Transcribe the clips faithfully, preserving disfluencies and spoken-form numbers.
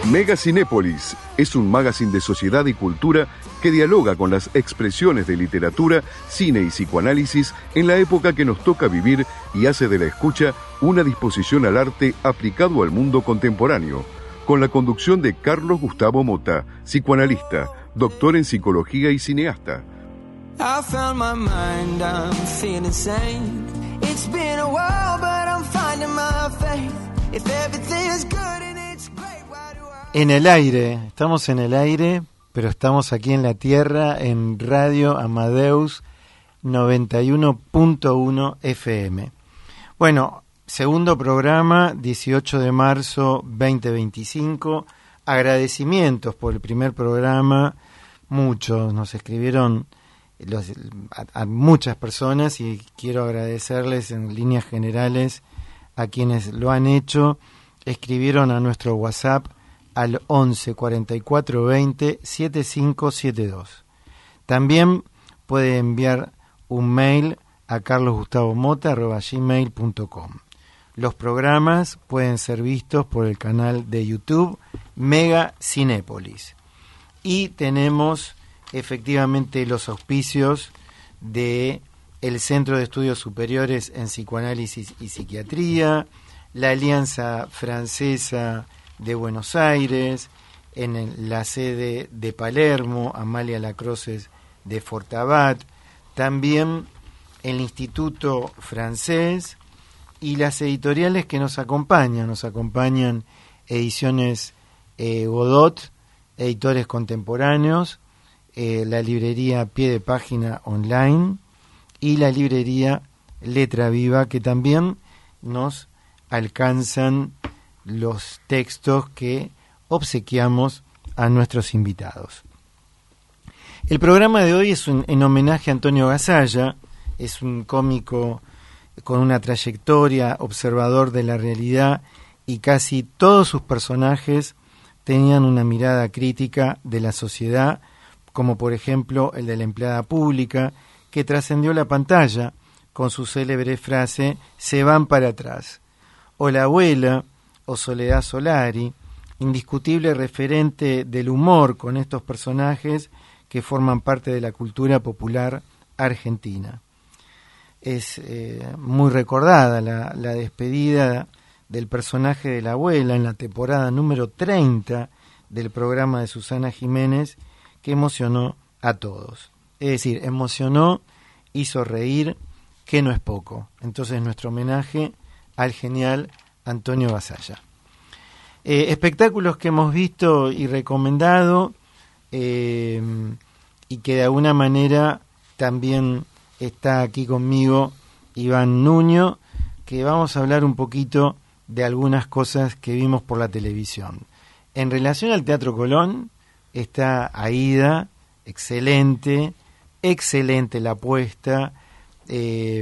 Mega Cinépolis es un magazine de sociedad y cultura que dialoga con las expresiones de literatura, cine y psicoanálisis en la época que nos toca vivir y hace de la escucha una disposición al arte aplicado al mundo contemporáneo, con la conducción de Carlos Gustavo Mota, psicoanalista, doctor en psicología y cineasta. I found my mind, I'm feeling sane. It's been a while, but I'm finding my faith. If everything is good and it's great, why do I... En el aire, estamos en el aire, pero estamos aquí en la tierra, en Radio Amadeus noventa y uno punto uno F M. Bueno, segundo programa, dieciocho de marzo veinte veinticinco. Agradecimientos por el primer programa. Muchos nos escribieron los, a, a muchas personas y quiero agradecerles en líneas generales a quienes lo han hecho. Escribieron a nuestro WhatsApp al once cuarenta y cuatro veinte setenta y cinco setenta y dos. También puede enviar un mail a carlosgustavomota arroba gmail punto com. Los programas pueden ser vistos por el canal de YouTube Mega Cinépolis. Y tenemos efectivamente los auspicios de el Centro de Estudios Superiores en Psicoanálisis y Psiquiatría, la Alianza Francesa de Buenos Aires, en el, la sede de Palermo, Amalia Lacroces de Fortabat, también el Instituto Francés y las editoriales que nos acompañan. Nos acompañan Ediciones eh, Godot, Editores Contemporáneos, eh, la librería Pie de Página Online y la librería Letra Viva, que también nos alcanzan los textos que obsequiamos a nuestros invitados. El programa de hoy es un, en homenaje a Antonio Gasalla. Es un cómico con una trayectoria, observador de la realidad, y casi todos sus personajes tenían una mirada crítica de la sociedad, como por ejemplo el de la empleada pública, que trascendió la pantalla con su célebre frase "se van para atrás", o la abuela, o Soledad Solari, indiscutible referente del humor con estos personajes que forman parte de la cultura popular argentina. Es eh, muy recordada la, la despedida del personaje de la abuela en la temporada número treinta del programa de Susana Jiménez, que emocionó a todos. Es decir, emocionó, hizo reír, que no es poco. Entonces, nuestro homenaje al genial Antonio Gasalla. Eh, espectáculos que hemos visto y recomendado, eh, y que de alguna manera también está aquí conmigo Iván Nuño, que vamos a hablar un poquito de algunas cosas que vimos por la televisión. En relación al Teatro Colón, está Aída, excelente, excelente la apuesta, eh,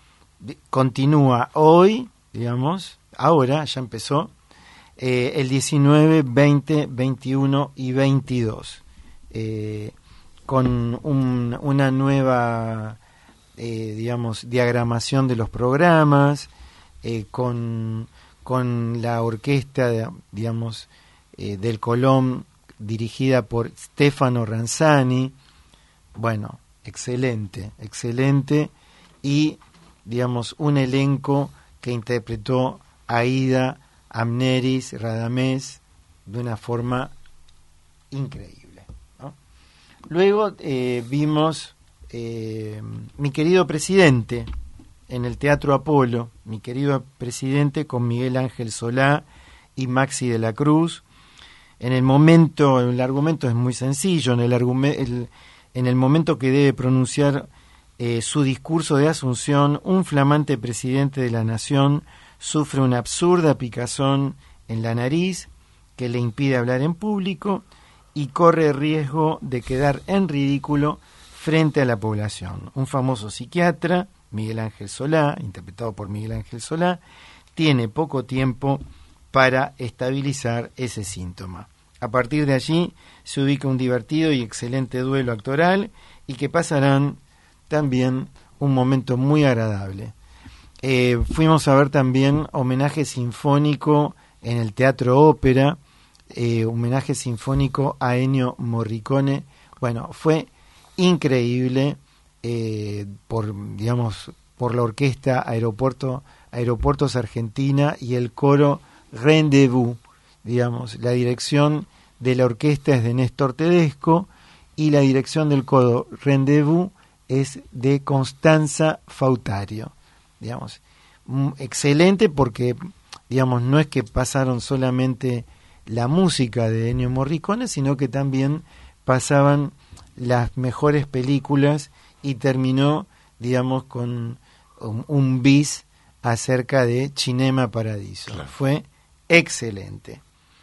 continúa hoy, digamos, ahora ya empezó, eh, el diecinueve, veinte, veintiuno y veintidós, eh, con un, una nueva, eh, digamos, diagramación de los programas, eh, con, con la orquesta, digamos, eh, del Colón, dirigida por Stefano Ranzani. Bueno, excelente, excelente, y digamos un elenco que interpretó a Aída, Amneris, Radamés de una forma increíble, ¿no? Luego eh, vimos eh, Mi querido presidente en el Teatro Apolo, Mi querido presidente, con Miguel Ángel Solá y Maxi de la Cruz. En el momento, el argumento es muy sencillo, en el, argume, el, en el momento que debe pronunciar eh, su discurso de asunción, un flamante presidente de la nación sufre una absurda picazón en la nariz que le impide hablar en público y corre riesgo de quedar en ridículo frente a la población. Un famoso psiquiatra, Miguel Ángel Solá, interpretado por Miguel Ángel Solá, tiene poco tiempo para estabilizar ese síntoma. A partir de allí se ubica un divertido y excelente duelo actoral y que pasarán también un momento muy agradable. Eh, fuimos a ver también homenaje sinfónico en el Teatro Ópera, eh, homenaje sinfónico a Ennio Morricone. Bueno, fue increíble eh, por, digamos, por la orquesta Aeropuerto, Aeropuertos Argentina y el coro Rendezvous, digamos, la dirección de la orquesta es de Néstor Tedesco y la dirección del coro Rendezvous es de Constanza Fautario, digamos, excelente porque, digamos, no es que pasaron solamente la música de Ennio Morricone, sino que también pasaban las mejores películas y terminó, digamos, con un, un bis acerca de Cinema Paradiso. Claro. Fue excelente.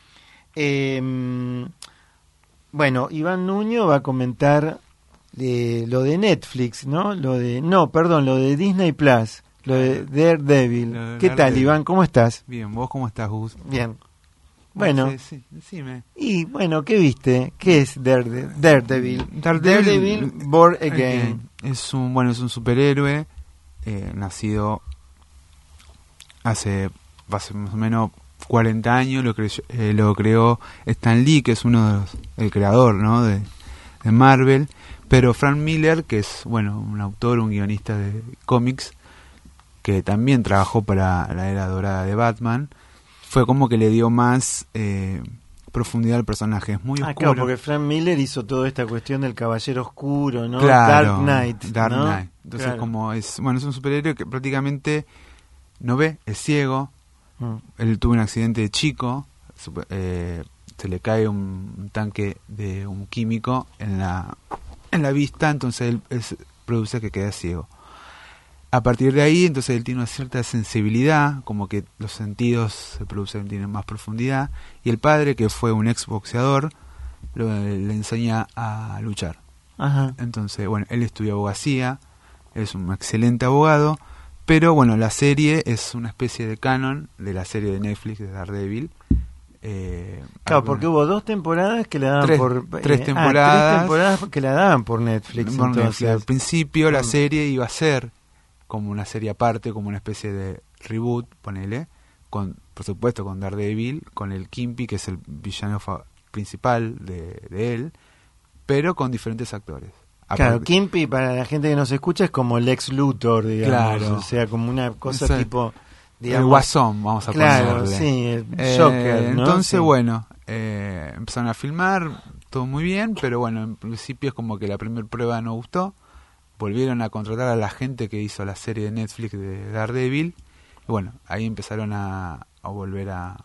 Eh, bueno, Iván Nuño va a comentar eh, lo de Netflix, ¿no? Lo de, no, perdón, lo de Disney Plus, lo de Daredevil. Lo de ¿Qué Daredevil. Tal, Iván? ¿Cómo estás? Bien, ¿vos cómo estás, Gus? Bien. Bueno, sí, sí, decime. Y bueno, ¿qué viste? ¿Qué es Darede- Daredevil? Daredevil, Daredevil Born Again. Again. Es un, bueno, es un superhéroe eh, nacido hace, hace más o menos cuarenta años, lo, cre- eh, lo creó Stan Lee, que es uno de los, el creador, ¿no? de, de Marvel, pero Frank Miller, que es, bueno, un autor, un guionista de cómics, que también trabajó para la era dorada de Batman, fue como que le dio más eh, profundidad al personaje. Es muy ah, oscuro. Claro, porque Frank Miller hizo toda esta cuestión del Caballero Oscuro, ¿no? Claro, Dark Knight. Dark ¿no? Knight. Entonces, claro. como es, bueno, es un superhéroe que prácticamente no ve, es ciego. Mm. Él tuvo un accidente de chico, super, eh, se le cae un, un tanque de un químico en la en la vista, entonces él, él produce que queda ciego. A partir de ahí, entonces él tiene una cierta sensibilidad, como que los sentidos se producen, tienen más profundidad, y el padre, que fue un ex boxeador, lo, le enseña a luchar. Ajá. Entonces, bueno, él estudia abogacía, es un excelente abogado, pero bueno, la serie es una especie de canon de la serie de Netflix de Daredevil. Eh, claro, alguna, porque hubo dos temporadas que la daban tres, por... Tres eh, temporadas. Ah, tres temporadas que la daban por Netflix. Por entonces. Netflix. Al principio la Mm. serie iba a ser como una serie aparte, como una especie de reboot, ponele, con, por supuesto con Daredevil, con el Kimpy, que es el villano fa- principal de, de él, pero con diferentes actores. Claro, Aparte, Kimpy, para la gente que nos escucha, es como Lex Luthor, digamos. Claro. O sea, como una cosa Ese- tipo... el digamos, Guasón, vamos a claro, ponerle. sí, el Eh, Joker, ¿no? Entonces, Sí. bueno, eh, empezaron a filmar, todo muy bien, pero bueno, en principio es como que la primera prueba no gustó. Volvieron a contratar a la gente que hizo la serie de Netflix de Daredevil. Y bueno, ahí empezaron a, a volver a,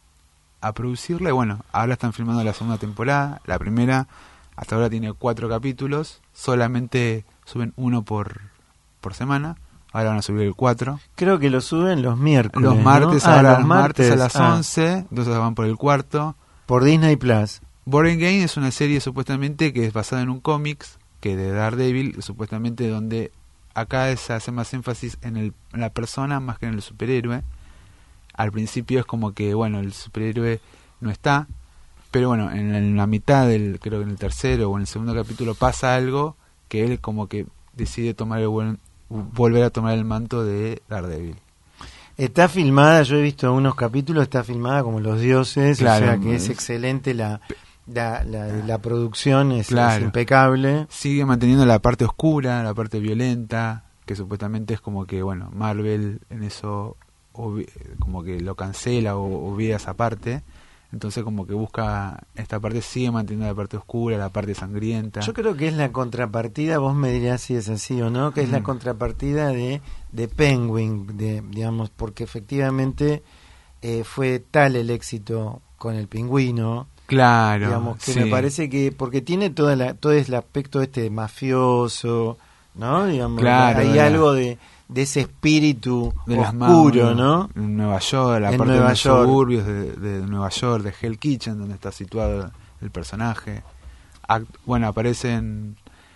a producirla. Y bueno, ahora están filmando la segunda temporada. La primera, hasta ahora tiene cuatro capítulos. Solamente suben uno por, por semana. Ahora van a subir el cuatro. Creo que lo suben los miércoles, Los martes, ¿no? ahora ah, los martes a las ah, once. Entonces van por el cuarto. por Disney Plus. Born Again es una serie supuestamente que es basada en un cómics que de Daredevil, supuestamente, donde acá se hace más énfasis en, el, en la persona más que en el superhéroe. Al principio es como que, bueno, el superhéroe no está, pero bueno, en la, en la mitad del, creo que en el tercero o en el segundo capítulo pasa algo que él como que decide tomar el buen, volver a tomar el manto de Daredevil. Está filmada, yo he visto unos capítulos, está filmada como los dioses, Claro, o sea que es, es excelente la... La, la, la producción es, Claro. es impecable. Sigue manteniendo la parte oscura, la parte violenta, que supuestamente es como que, bueno, Marvel en eso obvi- como que lo cancela o obvia esa parte. Entonces como que busca esta parte, sigue manteniendo la parte oscura, la parte sangrienta. Yo creo que es la contrapartida, vos me dirás si es así o no, que es la Mm. contrapartida de, de Penguin, de, digamos, porque efectivamente eh, fue tal el éxito con el Pingüino. Claro, Digamos que sí. me parece que porque tiene toda la, todo el aspecto este mafioso, ¿no? Digamos, Claro, hay de la- algo de, de ese espíritu de las oscuro, manos, ¿no? En Nueva York, la En parte Nueva de los York. suburbios de, de Nueva York, de Hell Kitchen, donde está situado el personaje. Act- bueno, aparecen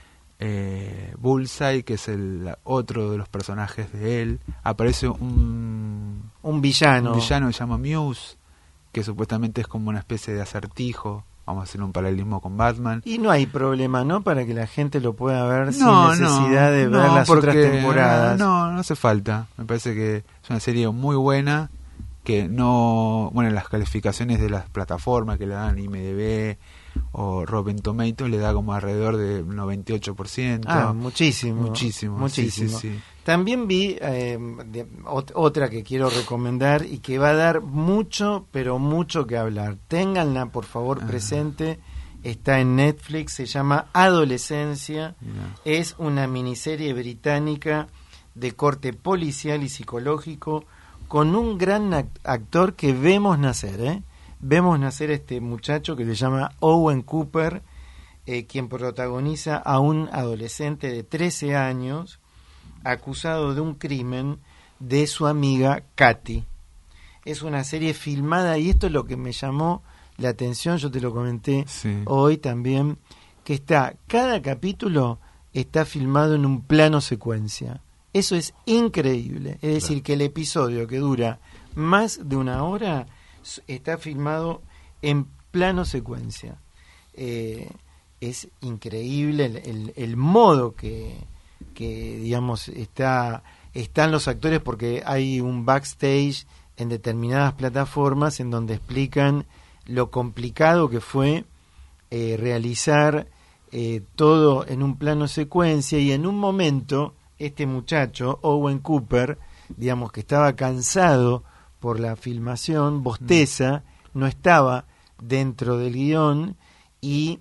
eh, Bullseye, que es el otro de los personajes de él. Aparece un, Un villano. un villano que se llama Muse, que supuestamente es como una especie de acertijo. Vamos a hacer un paralelismo con Batman. Y no hay problema, ¿no? Para que la gente lo pueda ver No, sin necesidad no, de ver no, las porque- otras temporadas. No, no hace falta. Me parece que es una serie muy buena que no, bueno, las calificaciones de las plataformas que le dan I M D B o Rotten Tomatoes le da como alrededor de noventa y ocho por ciento. Ah, muchísimo. Muchísimo. Muchísimo. Sí, sí, sí. También vi eh, de, ot- otra que quiero recomendar y que va a dar mucho, pero mucho que hablar. Ténganla, por favor, ah. presente. Está en Netflix, se llama Adolescencia. Yeah. Es una miniserie británica de corte policial y psicológico con un gran act- actor que vemos nacer, ¿eh? Vemos nacer a este muchacho que se llama Owen Cooper, eh, quien protagoniza a un adolescente de trece años acusado de un crimen de su amiga Katy. Es una serie filmada, y esto es lo que me llamó la atención, yo te lo comenté sí. hoy también, que está, cada capítulo está filmado en un plano secuencia. Eso es increíble. Es claro. decir, que el episodio que dura más de una hora está filmado en plano secuencia. Eh, es increíble el, el, el modo que, que digamos, está están los actores, porque hay un backstage en determinadas plataformas en donde explican lo complicado que fue eh, realizar eh, todo en un plano secuencia, y en un momento este muchacho, Owen Cooper, digamos que estaba cansado por la filmación, bosteza, no estaba dentro del guión, y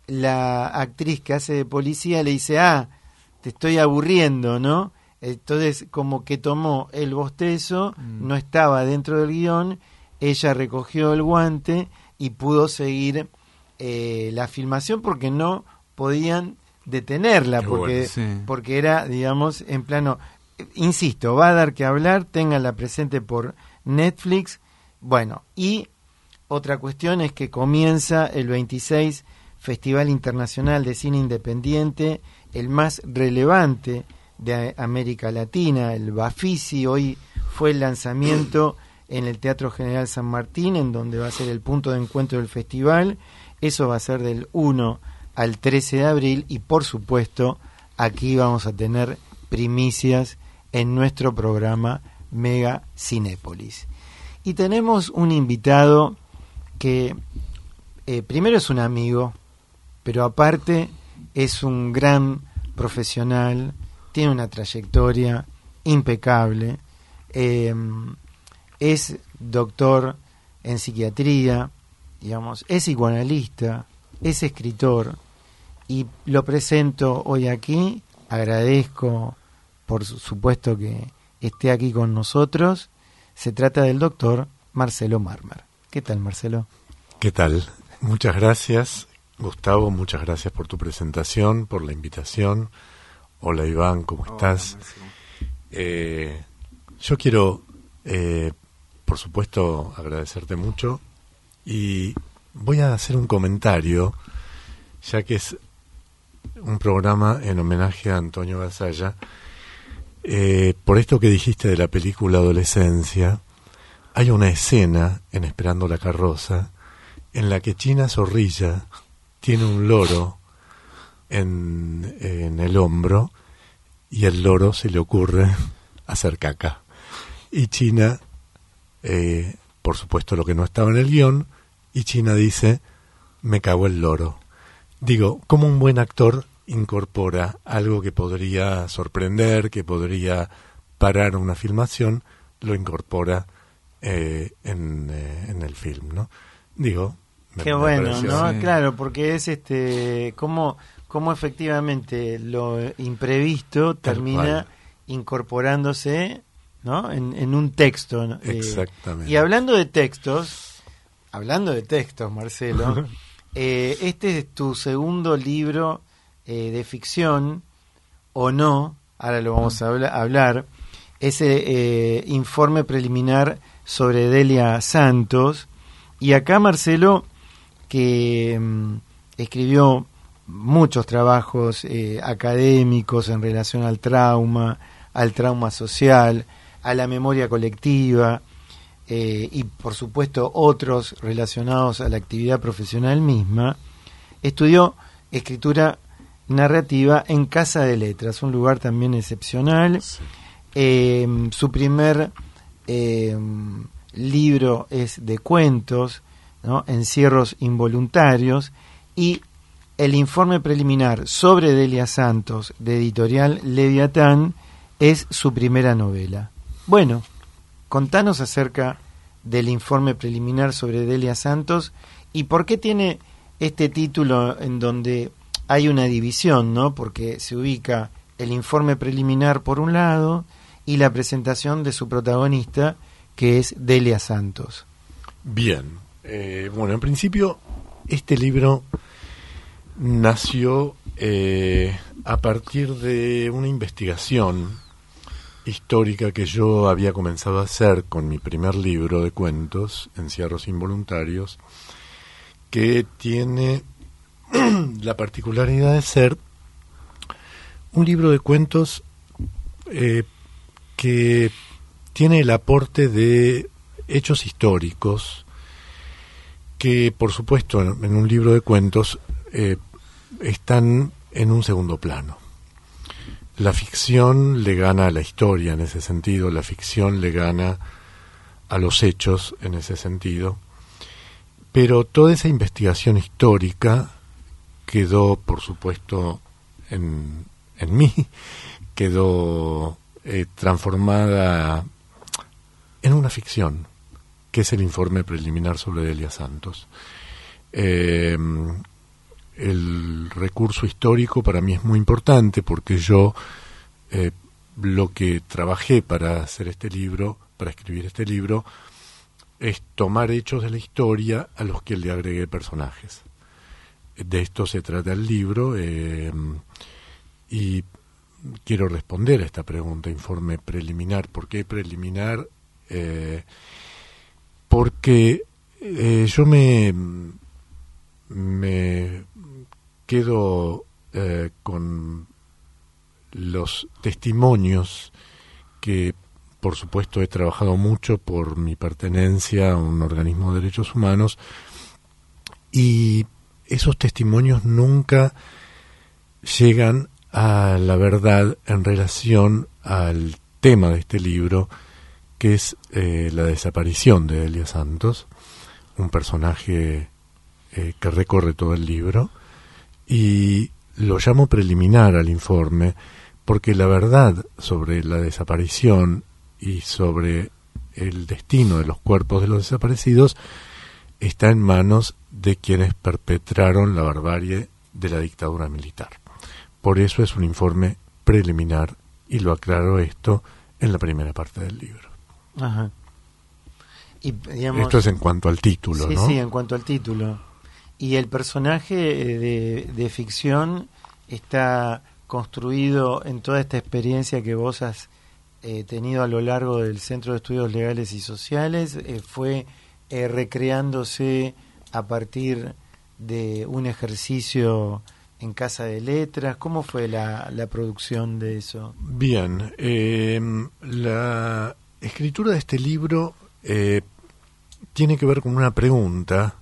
la actriz que hace de policía le dice, ah, te estoy aburriendo, ¿no? Entonces como que tomó el bostezo, mm. no estaba dentro del guión, ella recogió el guante y pudo seguir eh, la filmación porque no podían detenerla, Qué porque, bueno, sí. porque era, digamos, en plano, insisto, va a dar que hablar, ténganla presente por Netflix. Bueno, y otra cuestión es que comienza el veintiséis Festival Internacional de Cine Independiente, el más relevante de América Latina, el Bafisi. Hoy fue el lanzamiento en el Teatro General San Martín, en donde va a ser el punto de encuentro del festival. Eso va a ser del uno al trece de abril, y por supuesto aquí vamos a tener primicias en nuestro programa Mega Cinépolis. Y tenemos un invitado que eh, primero es un amigo, pero aparte es un gran profesional, tiene una trayectoria impecable, eh, es doctor en psiquiatría, digamos, es psicoanalista, es escritor, y lo presento hoy aquí. Agradezco, por supuesto, que esté aquí con nosotros. Se trata del doctor Marcelo Marmer. ¿Qué tal, Marcelo? ¿Qué tal? Muchas gracias, Gustavo, muchas gracias por tu presentación, por la invitación. Hola, Iván, ¿cómo estás? Hola, eh, yo quiero, eh, por supuesto, agradecerte mucho, y voy a hacer un comentario, ya que es un programa en homenaje a Antonio Gasalla. Eh, por esto que dijiste de la película Adolescencia, hay una escena en Esperando la carroza en la que China Zorrilla tiene un loro en, en el hombro, y el loro se le ocurre hacer caca. Y China, eh, por supuesto lo que no estaba en el guión, y China dice, me cagó el loro. Digo, ¿cómo un buen actor incorpora algo que podría sorprender, que podría parar una filmación, lo incorpora eh, en, eh, en el film, ¿no? Digo, me, qué me bueno, pareció, ¿no? Sí. Claro, porque es este, cómo, cómo efectivamente lo imprevisto termina incorporándose, ¿no? En, en un texto, ¿no? Exactamente. Eh, y hablando de textos, hablando de textos, Marcelo, eh, este es tu segundo libro eh, de ficción, o no, ahora lo vamos a habla, hablar, ese eh, informe preliminar sobre Delia Santos. Y acá Marcelo, que mm, escribió muchos trabajos eh, académicos en relación al trauma, al trauma social, a la memoria colectiva, eh, y por supuesto otros relacionados a la actividad profesional misma, estudió escritura narrativa en Casa de Letras, un lugar también excepcional. Sí. Eh, su primer eh, libro es de cuentos, ¿no? Encierros involuntarios, y el informe preliminar sobre Delia Santos, de editorial Leviatán, es su primera novela. Bueno, contanos acerca del informe preliminar sobre Delia Santos y por qué tiene este título en donde hay una división, ¿no? Porque se ubica el informe preliminar por un lado y la presentación de su protagonista, que es Delia Santos. Bien, eh, bueno, en principio este libro nació eh, a partir de una investigación histórica que yo había comenzado a hacer con mi primer libro de cuentos, Encierros Involuntarios, que tiene la particularidad de ser un libro de cuentos eh, que tiene el aporte de hechos históricos que, por supuesto, en, en un libro de cuentos eh, están en un segundo plano. La ficción le gana a la historia en ese sentido, la ficción le gana a los hechos en ese sentido, pero toda esa investigación histórica quedó, por supuesto, en, en mí, quedó eh, transformada en una ficción, que es el informe preliminar sobre Delia Santos. Eh, el recurso histórico para mí es muy importante porque yo eh, lo que trabajé para hacer este libro, para escribir este libro, es tomar hechos de la historia a los que le agregué personajes. De esto se trata el libro eh, y quiero responder a esta pregunta, informe preliminar. ¿Por qué preliminar? Eh, porque eh, yo me, me quedo eh, con los testimonios que, por supuesto, he trabajado mucho por mi pertenencia a un organismo de derechos humanos, y esos testimonios nunca llegan a la verdad en relación al tema de este libro, que es eh, la desaparición de Delia Santos, un personaje eh, que recorre todo el libro, y lo llamo preliminar al informe porque la verdad sobre la desaparición y sobre el destino de los cuerpos de los desaparecidos está en manos de quienes perpetraron la barbarie de la dictadura militar. Por eso es un informe preliminar, y lo aclaro esto en la primera parte del libro. Ajá. Y, digamos, esto es en cuanto al título, sí, ¿no? Sí, en cuanto al título. Y el personaje de, de ficción está construido en toda esta experiencia que vos has eh, tenido a lo largo del Centro de Estudios Legales y Sociales, eh, fue eh, recreándose a partir de un ejercicio en Casa de Letras. ¿Cómo fue la, la producción de eso? Bien, eh, la escritura de este libro eh, tiene que ver con una pregunta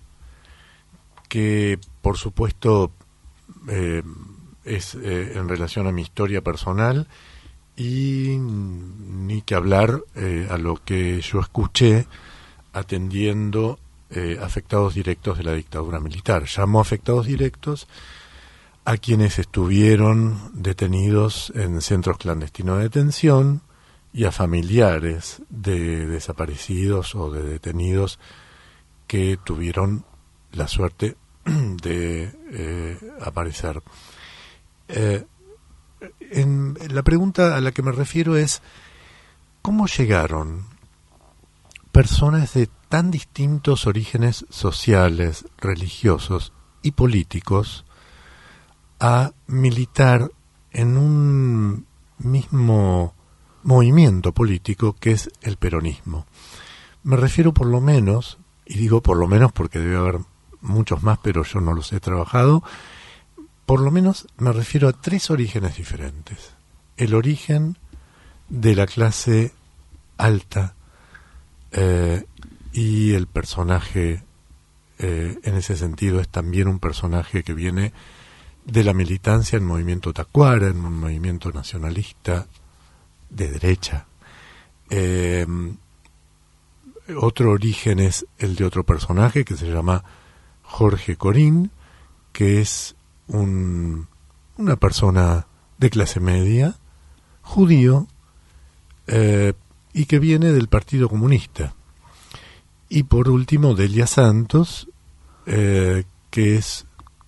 que, por supuesto, eh, es eh, en relación a mi historia personal, y ni que hablar eh, a lo que yo escuché atendiendo eh, afectados directos de la dictadura militar. Llamo afectados directos a quienes estuvieron detenidos en centros clandestinos de detención y a familiares de desaparecidos o de detenidos que tuvieron la suerte de eh, aparecer. Eh, en, la pregunta a la que me refiero es: ¿cómo llegaron personas de tan distintos orígenes sociales, religiosos y políticos a militar en un mismo movimiento político que es el peronismo? Me refiero por lo menos, y digo por lo menos porque debe haber muchos más, pero yo no los he trabajado, por lo menos me refiero a tres orígenes diferentes. El origen de la clase alta eh, y el personaje eh, en ese sentido es también un personaje que viene de la militancia en movimiento tacuara, en un movimiento nacionalista de derecha. Eh, otro origen es el de otro personaje que se llama Jorge Corín, que es un, una persona de clase media, judío, eh, y que viene del Partido Comunista. Y por último, Delia Santos, eh, que es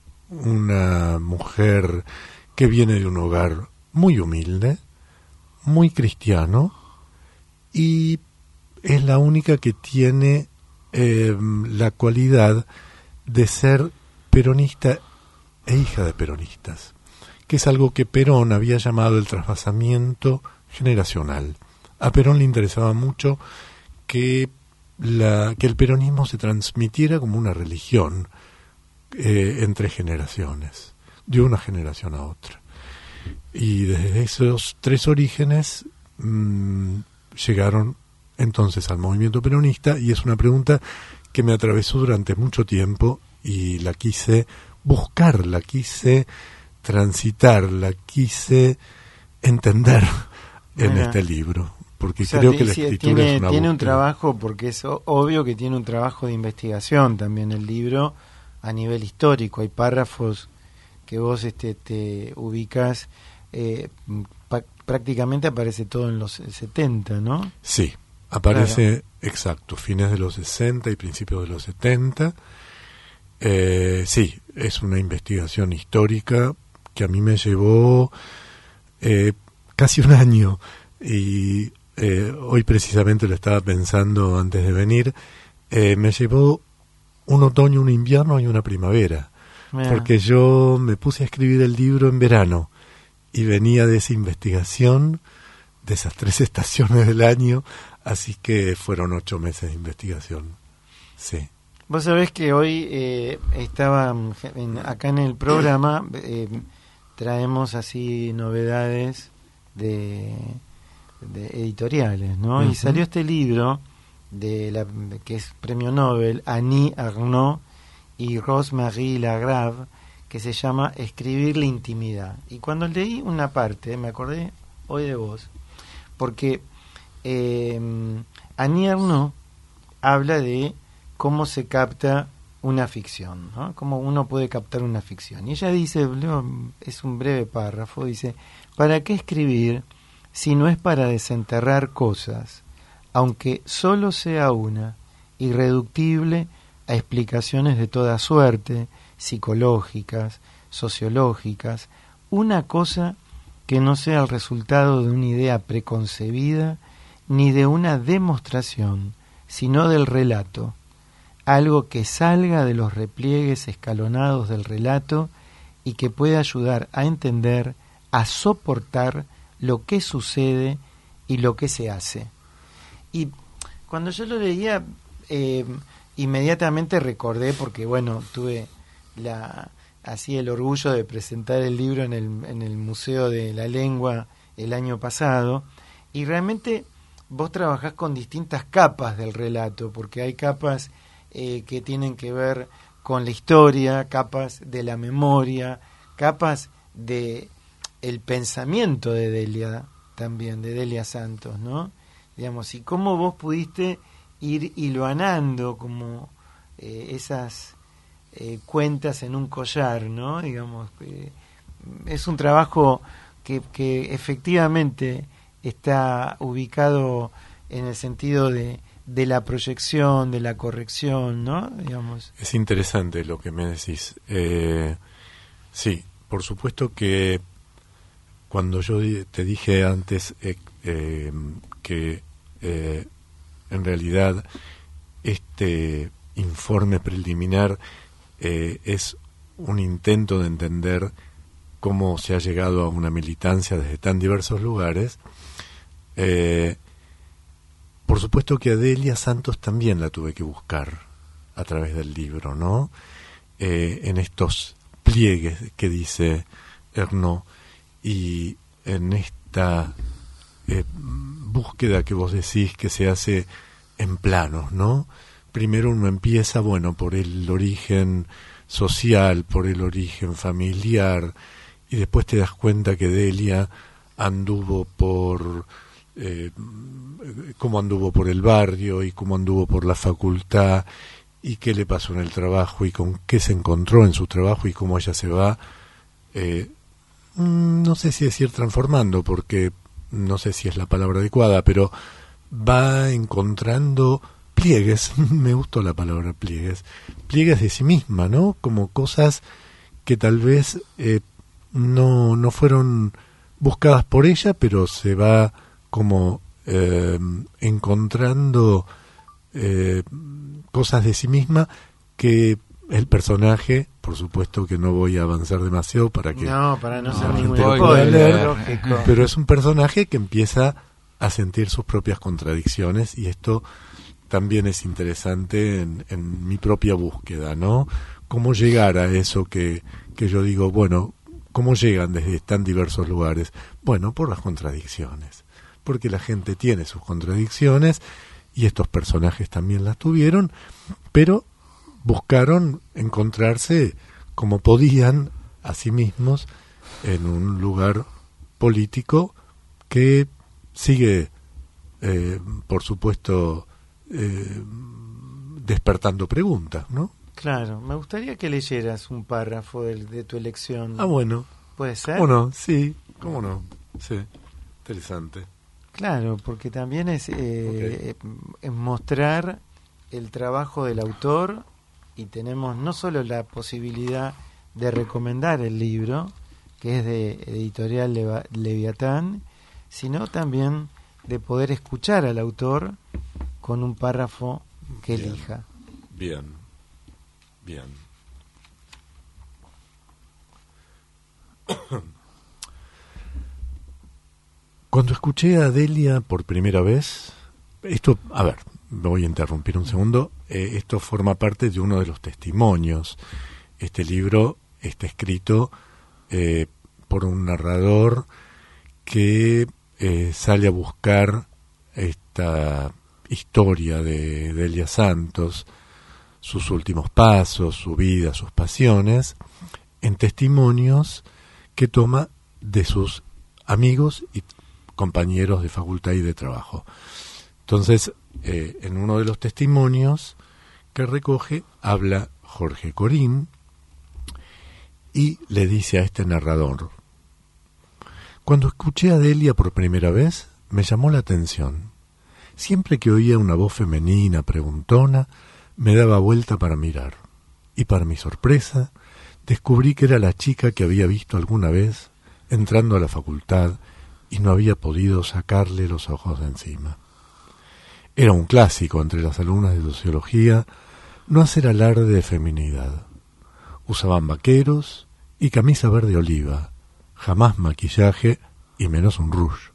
una mujer que viene de un hogar muy humilde, muy cristiano, y es la única que tiene eh, la cualidad de ser peronista e hija de peronistas, que es algo que Perón había llamado el trasvasamiento generacional. A Perón le interesaba mucho que, la, que el peronismo se transmitiera como una religión eh, entre generaciones, de una generación a otra. Y desde esos tres orígenes mmm, llegaron entonces al movimiento peronista, y es una pregunta que me atravesó durante mucho tiempo y la quise buscar, la quise transitar, la quise entender en Mira. este libro, porque o sea, creo que la escritura tiene, es una tiene búsqueda. un trabajo, porque es obvio que tiene un trabajo de investigación también el libro a nivel histórico. Hay párrafos que vos este, te ubicas, eh, pa- prácticamente aparece todo en los setenta, ¿no? Sí, aparece, claro. Exacto, fines de los sesenta y principios de los setenta. Eh, sí, es una investigación histórica que a mí me llevó eh, casi un año, y eh, hoy precisamente lo estaba pensando antes de venir. Eh, me llevó un otoño, un invierno y una primavera. Mira. Porque yo me puse a escribir el libro en verano y venía de esa investigación, de esas tres estaciones del año, así que fueron ocho meses de investigación. Sí. Vos sabés que hoy eh, estaba en, acá en el programa, eh, traemos así novedades de, de editoriales, ¿no? Uh-huh. Y salió este libro de la que es premio Nobel, Annie Ernaux y Rose-Marie Lagrave, que se llama Escribir la intimidad. Y cuando leí una parte, me acordé hoy de vos, porque eh, Annie Ernaux habla de cómo se capta una ficción, ¿no? Cómo uno puede captar una ficción. Y ella dice, es un breve párrafo, dice: ¿para qué escribir si no es para desenterrar cosas, aunque solo sea una, irreductible a explicaciones de toda suerte, psicológicas, sociológicas, una cosa que no sea el resultado de una idea preconcebida ni de una demostración, sino del relato, algo que salga de los repliegues escalonados del relato y que pueda ayudar a entender, a soportar lo que sucede y lo que se hace. Y cuando yo lo leía, eh, inmediatamente recordé, porque bueno, tuve la así el orgullo de presentar el libro en el, en el Museo de la Lengua el año pasado, y realmente vos trabajás con distintas capas del relato, porque hay capas eh, que tienen que ver con la historia, capas de la memoria, capas de el pensamiento de Delia también, de Delia Santos, ¿no? Digamos, y cómo vos pudiste ir hilvanando como eh, esas eh, cuentas en un collar, ¿no? Digamos, eh, es un trabajo que, que efectivamente está ubicado en el sentido de, de la proyección, de la corrección, ¿no? Digamos. Es interesante lo que me decís. Eh, sí, por supuesto que cuando yo te dije antes eh, eh, que eh, en realidad este informe preliminar eh, es un intento de entender cómo se ha llegado a una militancia desde tan diversos lugares, eh, por supuesto que a Delia Santos también la tuve que buscar a través del libro, ¿no? Eh, en estos pliegues que dice Ernaux, y en esta eh, búsqueda que vos decís que se hace en planos, ¿no? Primero uno empieza, bueno, por el origen social, por el origen familiar, y después te das cuenta que Delia anduvo por eh, cómo anduvo por el barrio y cómo anduvo por la facultad y qué le pasó en el trabajo y con qué se encontró en su trabajo y cómo ella se va, eh, no sé si decir transformando, porque no sé si es la palabra adecuada, pero va encontrando pliegues, me gustó la palabra pliegues, pliegues de sí misma, ¿no? Como cosas que tal vez eh, no, no fueron buscadas por ella, pero se va como eh, encontrando eh, cosas de sí misma que el personaje, por supuesto que no voy a avanzar demasiado para que no, para no, no ser la ningún gente spoiler, leer, lógico. Pero es un personaje que empieza a sentir sus propias contradicciones y esto también es interesante en, en mi propia búsqueda, ¿no? Cómo llegar a eso que, que yo digo, bueno, ¿cómo llegan desde tan diversos lugares? Bueno, por las contradicciones, porque la gente tiene sus contradicciones y estos personajes también las tuvieron, pero buscaron encontrarse como podían a sí mismos en un lugar político que sigue, eh, por supuesto, eh, despertando preguntas, ¿no? Claro, me gustaría que leyeras un párrafo de, de tu elección. Ah, bueno. ¿Puede ser? ¿Cómo no? Sí, ¿cómo no? Sí, interesante. Claro, porque también es, eh, okay. es mostrar el trabajo del autor y tenemos no solo la posibilidad de recomendar el libro, que es de Editorial Leva, Leviatán, sino también de poder escuchar al autor con un párrafo que bien, elija. Bien, bien. Cuando escuché a Delia por primera vez, esto, a ver, me voy a interrumpir un segundo, eh, esto forma parte de uno de los testimonios. Este libro está escrito eh, por un narrador que eh, sale a buscar esta historia de Delia Santos, sus últimos pasos, su vida, sus pasiones, en testimonios que toma de sus amigos y compañeros de facultad y de trabajo. Entonces, eh, en uno de los testimonios que recoge, habla Jorge Corín y le dice a este narrador: cuando escuché a Delia por primera vez, me llamó la atención. Siempre que oía una voz femenina, preguntona, me daba vuelta para mirar. Y para mi sorpresa, descubrí que era la chica que había visto alguna vez entrando a la facultad y no había podido sacarle los ojos de encima. Era un clásico entre las alumnas de sociología no hacer alarde de feminidad. Usaban vaqueros y camisa verde oliva, jamás maquillaje y menos un rouge.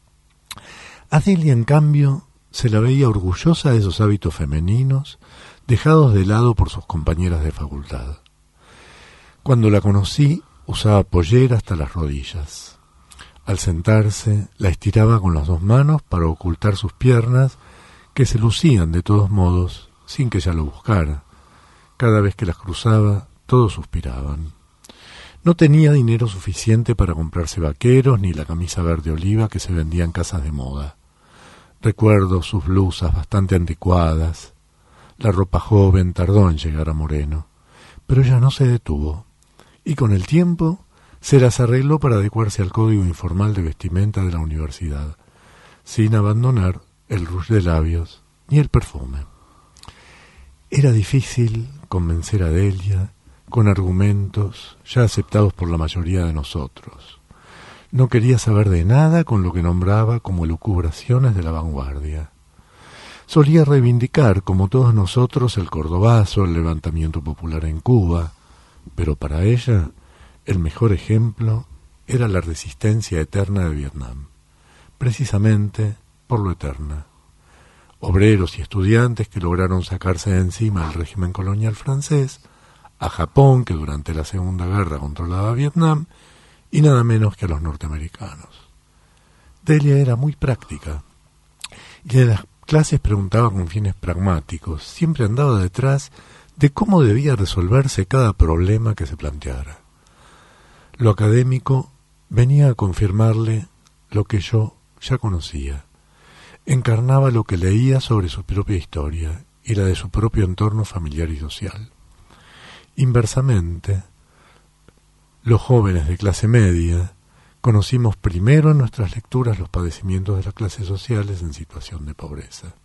A Delia, en cambio, se la veía orgullosa de esos hábitos femeninos dejados de lado por sus compañeras de facultad. Cuando la conocí, usaba pollera hasta las rodillas. Al sentarse, la estiraba con las dos manos para ocultar sus piernas, que se lucían de todos modos, sin que ella lo buscara. Cada vez que las cruzaba, todos suspiraban. No tenía dinero suficiente para comprarse vaqueros ni la camisa verde oliva que se vendía en casas de moda. Recuerdo sus blusas bastante anticuadas. La ropa joven tardó en llegar a Moreno, pero ella no se detuvo, y con el tiempo se las arregló para adecuarse al código informal de vestimenta de la universidad, sin abandonar el rouge de labios ni el perfume. Era difícil convencer a Delia con argumentos ya aceptados por la mayoría de nosotros. No quería saber de nada con lo que nombraba como elucubraciones de la vanguardia. Solía reivindicar, como todos nosotros, el cordobazo, el levantamiento popular en Cuba, pero para ella el mejor ejemplo era la resistencia eterna de Vietnam, precisamente por lo eterna. Obreros y estudiantes que lograron sacarse de encima el régimen colonial francés, a Japón, que durante la Segunda Guerra controlaba Vietnam, y nada menos que a los norteamericanos. Delia era muy práctica, y en las clases preguntaba con fines pragmáticos, siempre andaba detrás de cómo debía resolverse cada problema que se planteara. Lo académico venía a confirmarle lo que yo ya conocía, encarnaba lo que leía sobre su propia historia y la de su propio entorno familiar y social. Inversamente, los jóvenes de clase media conocimos primero en nuestras lecturas los padecimientos de las clases sociales en situación de pobreza.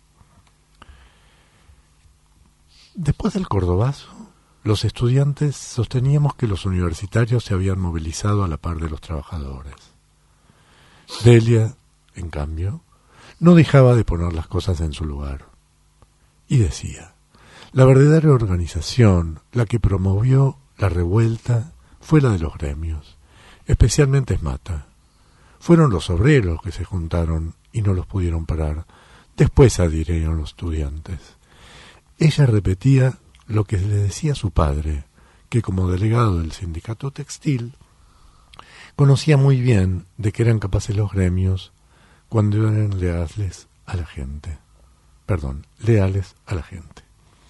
Después del Cordobazo, los estudiantes sosteníamos que los universitarios se habían movilizado a la par de los trabajadores. Delia, en cambio, no dejaba de poner las cosas en su lugar. Y decía, la verdadera organización, la que promovió la revuelta, fue la de los gremios, especialmente Esmata. Fueron los obreros que se juntaron y no los pudieron parar. Después adhirieron los estudiantes. Ella repetía lo que le decía su padre, que como delegado del sindicato textil, conocía muy bien de qué eran capaces los gremios cuando eran leales a la gente. Perdón, leales a la gente.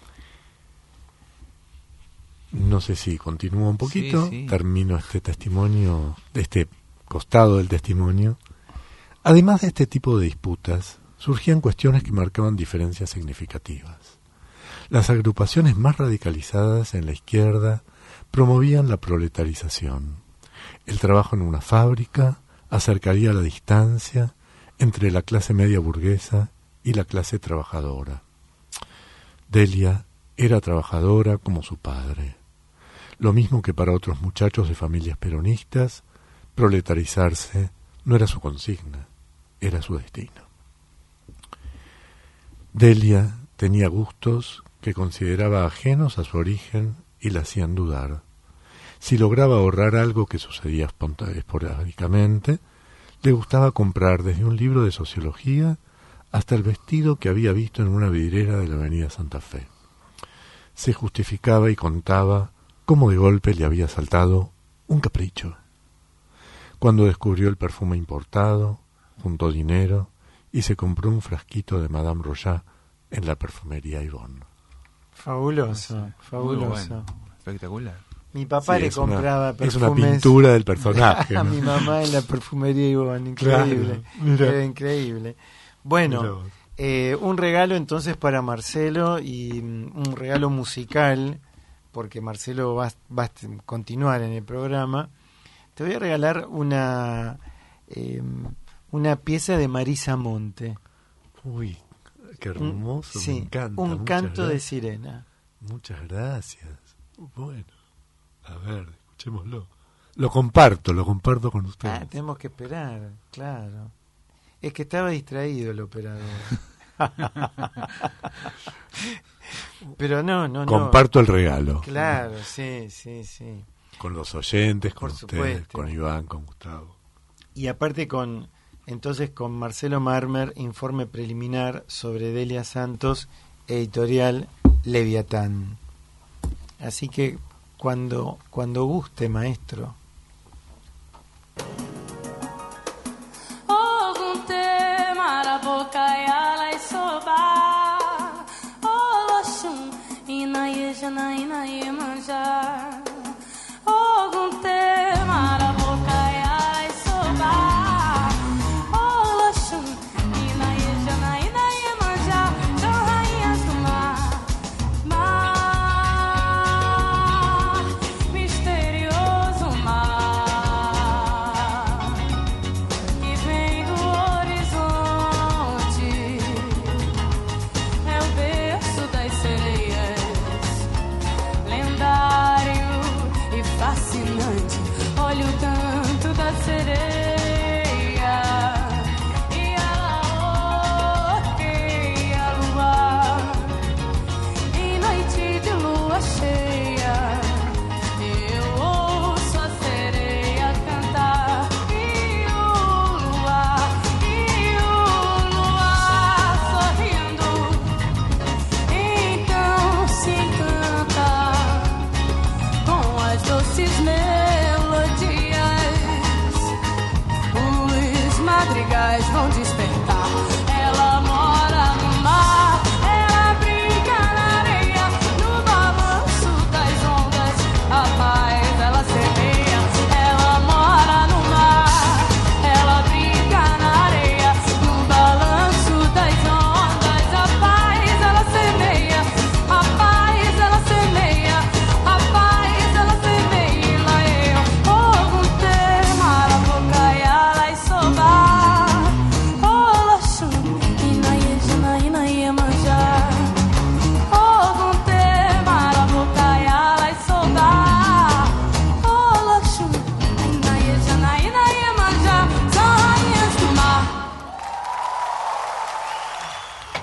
No sé si continúo un poquito, sí, sí. Termino este testimonio, de este costado del testimonio. Además de este tipo de disputas, surgían cuestiones que marcaban diferencias significativas. Las agrupaciones más radicalizadas en la izquierda promovían la proletarización. El trabajo en una fábrica acercaría la distancia entre la clase media burguesa y la clase trabajadora. Delia era trabajadora como su padre. Lo mismo que para otros muchachos de familias peronistas, proletarizarse no era su consigna, era su destino. Delia tenía gustos que consideraba ajenos a su origen y la hacían dudar. Si lograba ahorrar algo que sucedía esporádicamente, le gustaba comprar desde un libro de sociología hasta el vestido que había visto en una vidriera de la avenida Santa Fe. Se justificaba y contaba cómo de golpe le había saltado un capricho. Cuando descubrió el perfume importado, juntó dinero y se compró un frasquito de Madame Royat en la perfumería Yvonne. Fabuloso, fabuloso. Bueno, espectacular. Mi papá Sí, le es una- compraba perfumes. Es una pintura del personaje. A ¿no? mi mamá en la perfumería Ivonne, increíble. Claro, mira. Era increíble. Bueno, Mira vos. eh, un regalo entonces para Marcelo y mm, un regalo musical, porque Marcelo va, va a continuar en el programa. Te voy a regalar una eh, una pieza de Marisa Monte. Uy, qué Un- hermoso, sí, me encanta. un muchas canto de gracias. sirena. Muchas gracias. Bueno, a ver, escuchémoslo. Lo comparto, lo comparto con ustedes. Ah, tenemos que esperar, claro. Es que estaba distraído el operador. Pero no, no, no. Comparto el regalo. Claro, sí, sí, sí. Con los oyentes, con Por ustedes, supuesto. con Iván, con Gustavo. Y aparte con, entonces con Marcelo Marmer, informe preliminar sobre Delia Santos, editorial Leviatán. Así que cuando, cuando guste, maestro. Ela brinca na areia, no balanço das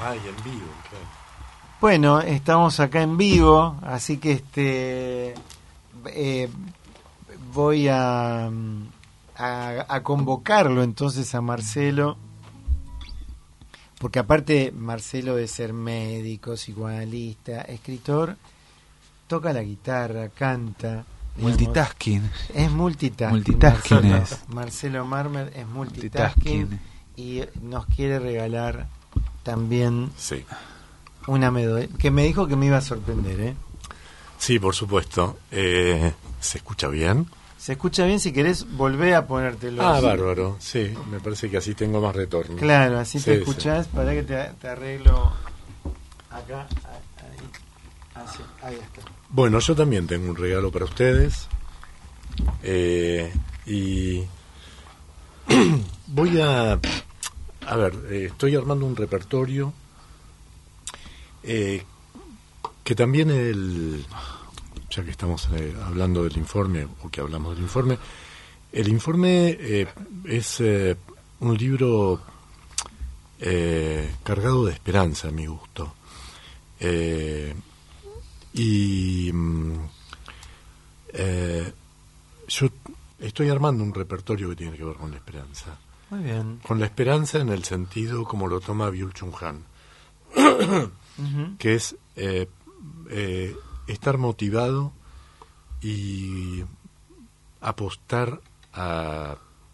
Ah, y en vivo, claro. Bueno, estamos acá en vivo, así que este eh, voy a, a, a convocarlo entonces a Marcelo, porque aparte Marcelo de ser médico, psicoanalista, escritor, toca la guitarra, canta. Multitasking. Digamos, es multitasking. Multitasking Marcelo, es. Marcelo Marmer es multitasking, multitasking y nos quiere regalar también sí. una medalla que me dijo que me iba a sorprender, ¿eh? Sí, por supuesto. Eh, ¿Se escucha bien? Se escucha bien. Si querés volver a ponértelo. Ah, así. Bárbaro. Sí, me parece que así tengo más retorno. Claro, así sí, te escuchás. Sí. Para que te, te arreglo acá. Ahí, así, ahí está. Bueno, yo también tengo un regalo para ustedes. Eh, y voy a... A ver, eh, estoy armando un repertorio eh, que también el... Ya que estamos eh, hablando del informe, o que hablamos del informe, el informe eh, es eh, un libro eh, cargado de esperanza, a mi gusto. Eh, y eh, yo estoy armando un repertorio que tiene que ver con la esperanza. Muy bien. Con la esperanza en el sentido como lo toma Byul-Chul Han, uh-huh. que es eh, eh, estar motivado y apostar a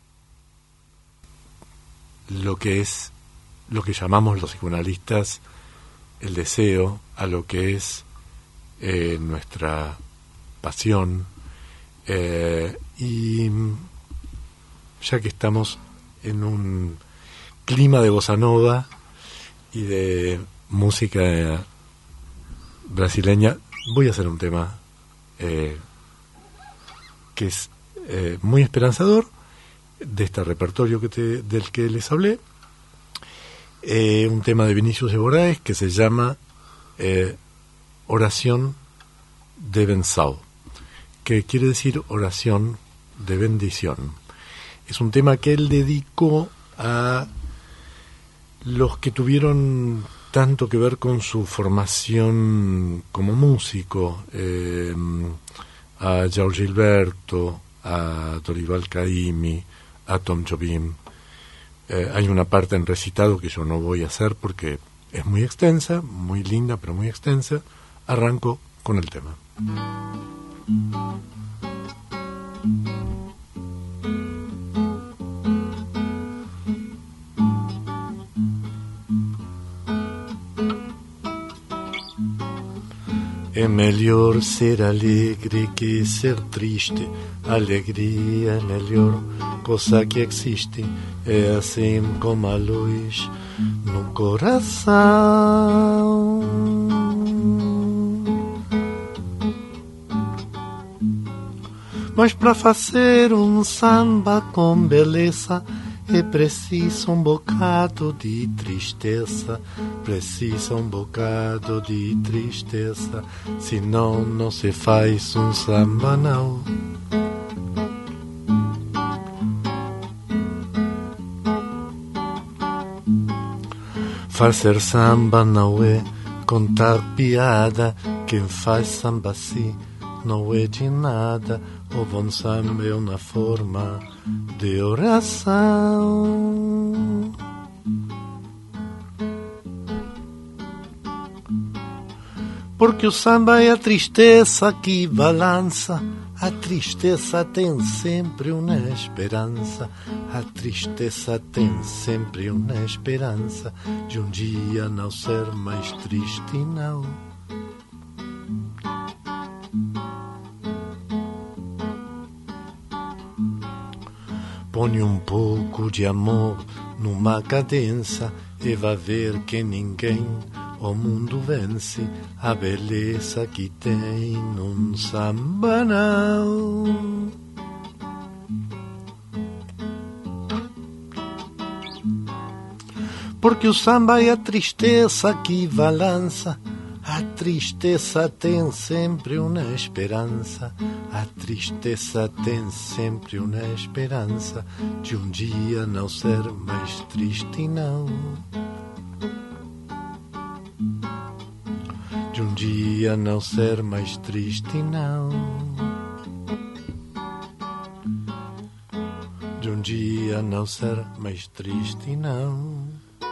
lo que es lo que llamamos los psicoanalistas el deseo, a lo que es eh, nuestra pasión, eh, y ya que estamos en un clima de bossa nova y de música brasileña, voy a hacer un tema eh, que es eh, muy esperanzador, de este repertorio que te, del que les hablé, eh, un tema de Vinicius de Moraes que se llama eh, Oración de Benção, que quiere decir oración de bendición. Es un tema que él dedicó a los que tuvieron tanto que ver con su formación como músico, eh, a Jorge Gilberto, a Dorival Caymmi, a Tom Jobim. Eh, hay una parte en recitado que yo no voy a hacer porque es muy extensa, muy linda, pero muy extensa. Arranco con el tema. É melhor ser alegre que ser triste. Alegria é melhor coisa que existe. É assim como a luz no coração. Mas para fazer um samba com beleza é preciso um bocado de tristeza, precisa um bocado de tristeza, senão não se faz um samba não. Fazer samba não é contar piada, quem faz samba assim não é de nada. O bom samba é uma forma de oração. Porque o samba é a tristeza que balança. A tristeza tem sempre uma esperança. A tristeza tem sempre uma esperança de um dia não ser mais triste, não. Põe um pouco de amor numa cadência e vai ver que ninguém o mundo vence a beleza que tem num samba não. Porque o samba é a tristeza que balança. A tristeza tem sempre uma esperança. A tristeza tem sempre uma esperança de um dia não ser mais triste, não. dia não ser mais triste, não. De um dia não ser mais triste, não.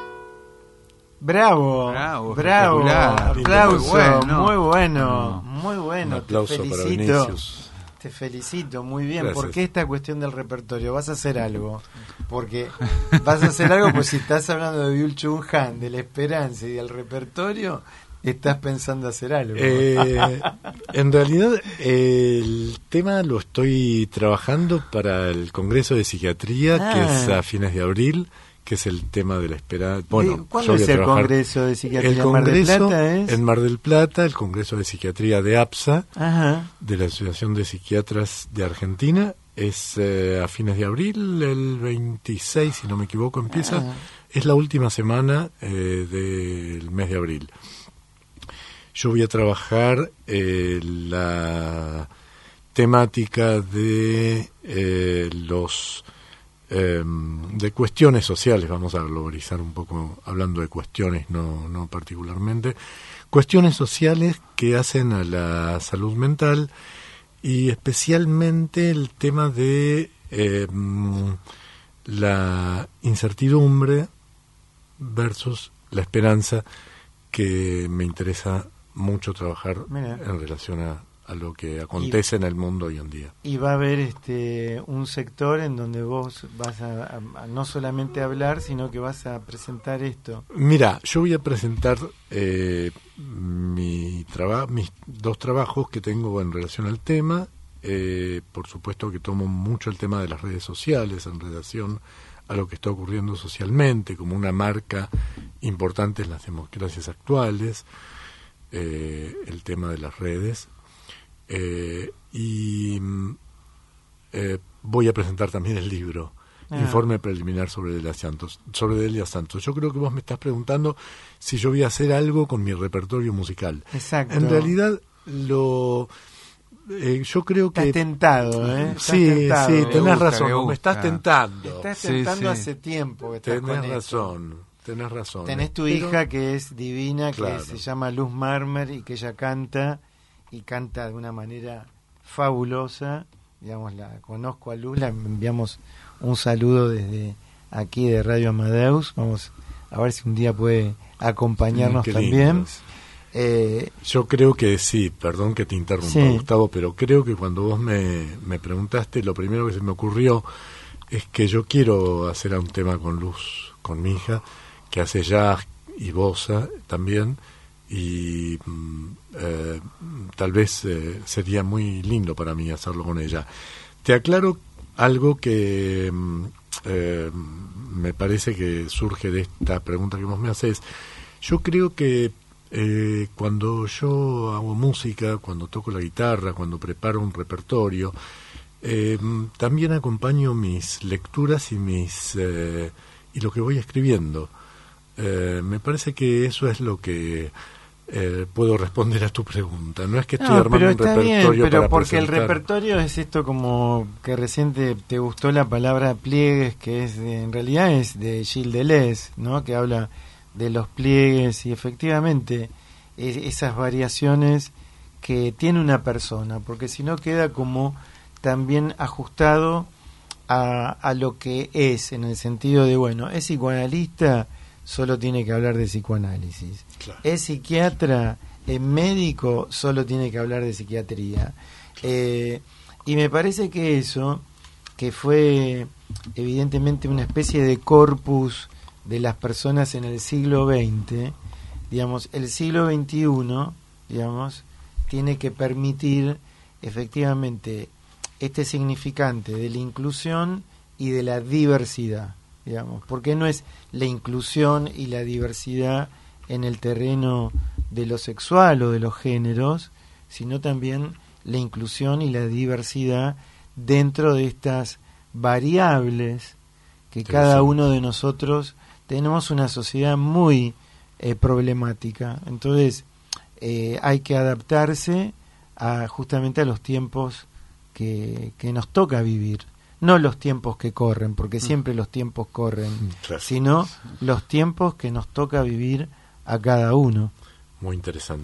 Bravo, Bravo, bravo, espectacular. aplauso, Muy bueno. muy bueno, muy bueno. Un aplauso te para felicito, Vinicius. te felicito, muy bien. Gracias. ¿Por qué esta cuestión del repertorio? ¿Vas a hacer algo? Porque vas a hacer algo, pues si estás hablando de Byul Chun Han, de la esperanza y del repertorio, estás pensando hacer algo. Eh, en realidad, el tema lo estoy trabajando para el Congreso de Psiquiatría, Ah. que es a fines de abril, que es el tema de la esperanza. Bueno, ¿Cuándo yo voy es a el trabajar- Congreso de Psiquiatría? El ¿En Mar del Congreso Plata es? en Mar del Plata, el Congreso de Psiquiatría de APSA, Ajá. de la Asociación de Psiquiatras de Argentina, es eh, a fines de abril, el veintiséis, si no me equivoco, empieza. Ah. Es la última semana eh, del mes de abril. Yo voy a trabajar eh, la temática de eh, los eh, de cuestiones sociales, vamos a globalizar un poco hablando de cuestiones, no, no particularmente, cuestiones sociales que hacen a la salud mental y especialmente el tema de eh, la incertidumbre versus la esperanza, que me interesa mucho trabajar Mira. en relación a, a lo que acontece en el mundo hoy en día. Y va a haber este un sector en donde vos vas a, a- a no solamente hablar, sino que vas a presentar esto. Mira, yo voy a presentar eh, mi traba- mis dos trabajos que tengo en relación al tema. Eh, por supuesto que tomo mucho el tema de las redes sociales en relación a lo que está ocurriendo socialmente, como una marca importante en las democracias actuales, eh, el tema de las redes. Eh, y mm, eh, voy a presentar también el libro, Ah. Informe Preliminar sobre Delia Santos. Sobre Delia Santos. Yo creo que vos me estás preguntando si yo voy a hacer algo con mi repertorio musical. Exacto. En realidad, lo eh, yo creo Estás que... tentado, ¿eh? Estás Sí, tentado. sí, Me tenés gusta, razón, me me gusta. estás tentando. Estás Sí, tentando sí. hace tiempo que estás Tenés con esto. razón, tenés razón. Tenés tu Pero- hija que es divina, Claro. que se llama Luz Marmer y que ella canta y canta de una manera fabulosa. Digamos, la conozco a Luz, le enviamos un saludo desde aquí de Radio Amadeus. Vamos a ver si un día puede acompañarnos Mm, qué también. lindos. Eh, Yo creo que sí, perdón que te interrumpa, Sí. Gustavo, pero creo que cuando vos me, me preguntaste, lo primero que se me ocurrió es que yo quiero hacer un tema con Luz, con mi hija, que hace jazz y bossa también, y mm, eh, tal vez eh, sería muy lindo para mí hacerlo con ella. Te aclaro algo que mm, eh, me parece que surge de esta pregunta que vos me haces. Yo creo que eh, cuando yo hago música, cuando toco la guitarra, cuando preparo un repertorio, eh, también acompaño mis lecturas y mis eh, y lo que voy escribiendo. Eh, me parece que eso es lo que eh, puedo responder a tu pregunta. No es que estoy no, armando pero un está bien, repertorio pero para porque el presentar. repertorio es esto como que recién te, te gustó la palabra pliegues, que es de- en realidad es de Gilles Deleuze, ¿no? Que habla de los pliegues y efectivamente es- esas variaciones que tiene una persona, porque si no queda como también ajustado a, a lo que es, en el sentido de, bueno, es psicoanalista, solo tiene que hablar de psicoanálisis. Claro. Es psiquiatra, es médico, solo tiene que hablar de psiquiatría. Eh, y me parece que eso, que fue evidentemente una especie de corpus de las personas en el siglo veinte, digamos, el siglo veintiuno, digamos, tiene que permitir efectivamente este significante de la inclusión y de la diversidad, digamos, porque no es la inclusión y la diversidad en el terreno de lo sexual o de los géneros, sino también la inclusión y la diversidad dentro de estas variables que cada uno de nosotros tenemos. Una sociedad muy eh, problemática, entonces eh, hay que adaptarse a justamente a los tiempos que, que nos toca vivir, no los tiempos que corren, porque siempre los tiempos corren, Claro. sino los tiempos que nos toca vivir a cada uno. Muy interesante.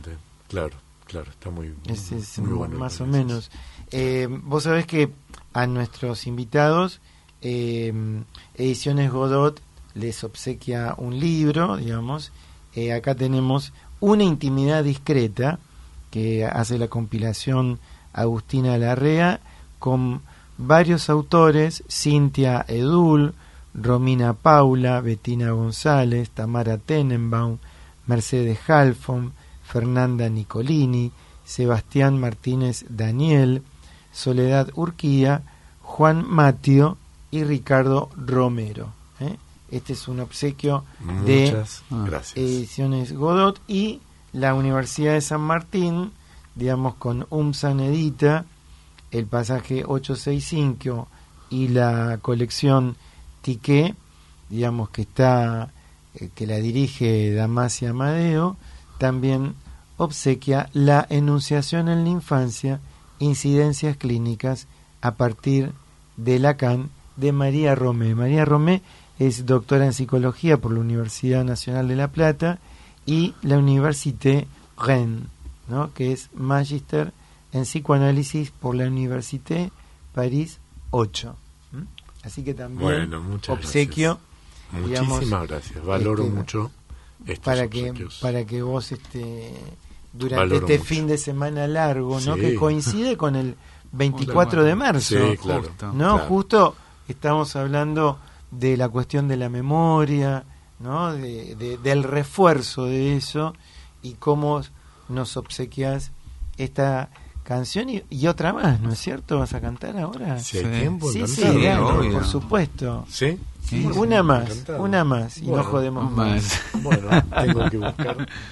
Claro, claro, está muy, es, es muy bueno. Más o menos. Eh, vos sabés que a nuestros invitados, eh, Ediciones Godot les obsequia un libro, digamos. Eh, acá tenemos Una intimidad discreta, que hace la compilación Agustina Larrea, con varios autores: Cintia Edul, Romina Paula, Bettina González, Tamara Tenenbaum, Mercedes Halfon, Fernanda Nicolini, Sebastián Martínez Daniel, Soledad Urquía, Juan Matio y Ricardo Romero. ¿eh? Este es un obsequio Muchas de gracias. Ediciones Godot, y la Universidad de San Martín, digamos, con UMSAN edita el pasaje ochocientos sesenta y cinco y la colección Tiqué, digamos, que está eh, que la dirige Damasia Amadeo, también obsequia La enunciación en la infancia, incidencias clínicas a partir de Lacan, de María Romé. María Romé es doctora en psicología por la Universidad Nacional de La Plata y la Université Rennes, ¿no? que es magíster en psicoanálisis por la Université París ocho. ¿Mm? Así que también bueno, muchas obsequio. Gracias. Muchísimas digamos, gracias. Valoro este, mucho estos para que obsequios. para que vos este durante Valoro este mucho. fin de semana largo, ¿no? Sí. Que coincide con el veinticuatro de marzo. Sí, claro. Justo. ¿No? Claro. Justo estamos hablando de la cuestión de la memoria, ¿no? De, de- del refuerzo de eso, y cómo nos obsequias esta canción y, y otra más, ¿no es cierto? ¿Vas a cantar ahora? Si hay Sí. tiempo, Sí, sí, encantado. dale, obvio. por supuesto. ¿Sí? Sí, Sí, una más, encantado. una más, y Bueno, no jodemos más. más. Bueno, tengo que buscar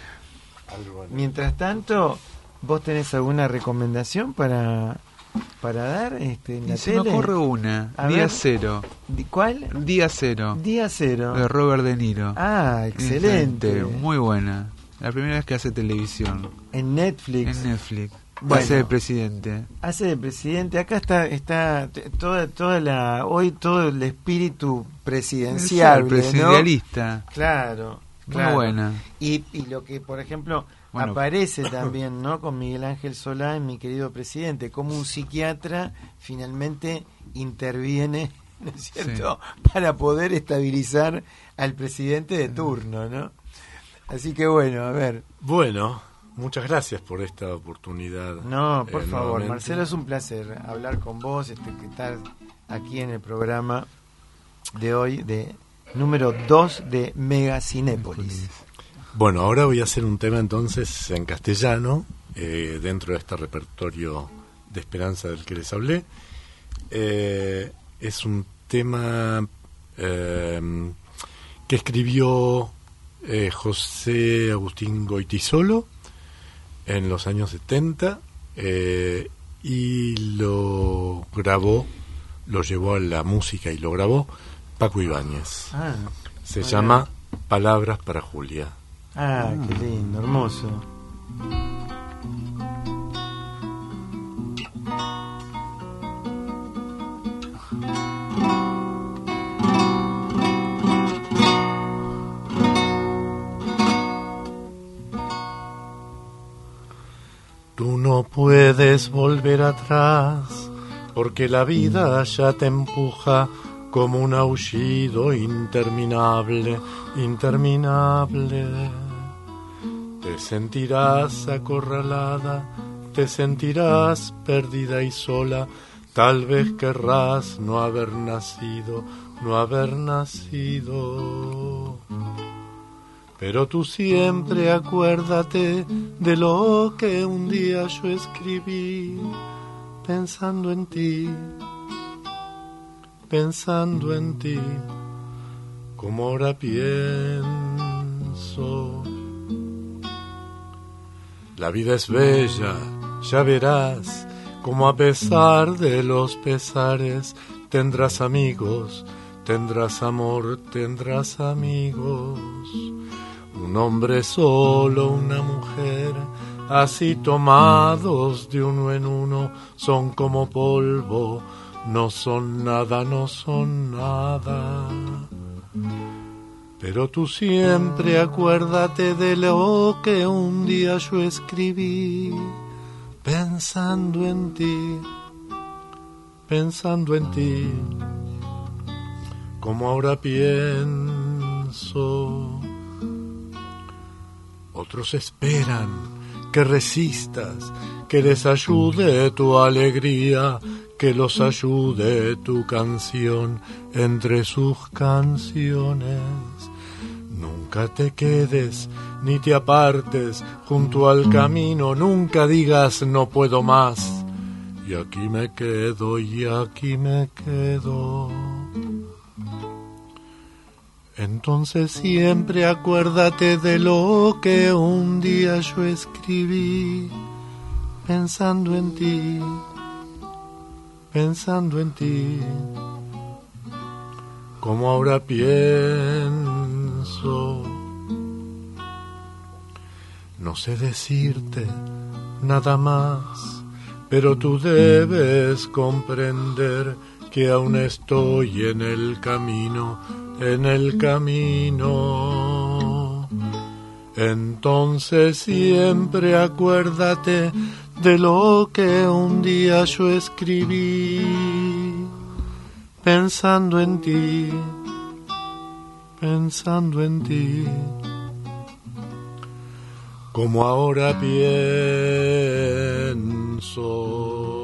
algo. en- Mientras tanto, ¿vos tenés alguna recomendación para, para dar este, en la Y se tele? me ocurre una, A Día ver. Cero. Di- ¿Cuál? Día Cero, Día Cero. de Robert De Niro. Ah, excelente. Muy buena. La primera vez que hace televisión En Netflix. en Netflix. Bueno. Hace de presidente. Hace de presidente. Acá está está t- toda toda la hoy todo el espíritu presidencial, El presidencialista. Claro, Muy claro. buena. Y, y lo que, por ejemplo, Bueno. aparece también, ¿no? Con Miguel Ángel Solá en Mi querido presidente, como un psiquiatra finalmente interviene, ¿no es cierto?, para poder estabilizar al presidente de turno, ¿no? Así que bueno, a ver. Bueno, muchas gracias por esta oportunidad. No, por eh, favor, nuevamente. Marcelo, es un placer hablar con vos, este, que estás aquí en el programa de hoy, de número dos de Mega Cinépolis. Bueno, ahora voy a hacer un tema entonces en castellano, eh, dentro de este repertorio de Esperanza del que les hablé. Eh, es un tema eh, que escribió eh, José Agustín Goytisolo en los años setenta, eh, y lo grabó, lo llevó a la música y lo grabó Paco Ibáñez. Ah, Se muy llama Palabras para Julia. ah, qué lindo, hermoso. Tú no puedes volver atrás, porque la vida ya te empuja como un aullido interminable, interminable. Te sentirás acorralada, te sentirás perdida y sola, tal vez querrás no haber nacido, no haber nacido. Pero tú siempre acuérdate de lo que un día yo escribí, pensando en ti, pensando en ti, como ahora pienso. La vida es bella, ya verás, como a pesar de los pesares, tendrás amigos, tendrás amor, tendrás amigos. Un hombre solo, una mujer, así tomados de uno en uno, son como polvo, no son nada, no son nada. Pero tú siempre acuérdate de lo que un día yo escribí, pensando en ti, pensando en ti, como ahora pienso. Otros esperan que resistas, que les ayude tu alegría, que los ayude tu canción entre sus canciones. Nunca te quedes ni te apartes junto al camino, nunca digas no puedo más. Y aquí me quedo, y aquí me quedo. Entonces siempre acuérdate de lo que un día yo escribí, pensando en ti, pensando en ti, como ahora pienso. No sé decirte nada más, pero tú debes comprender que aún estoy en el camino, en el camino. Entonces siempre acuérdate de lo que un día yo escribí, pensando en ti, pensando en ti, como ahora pienso.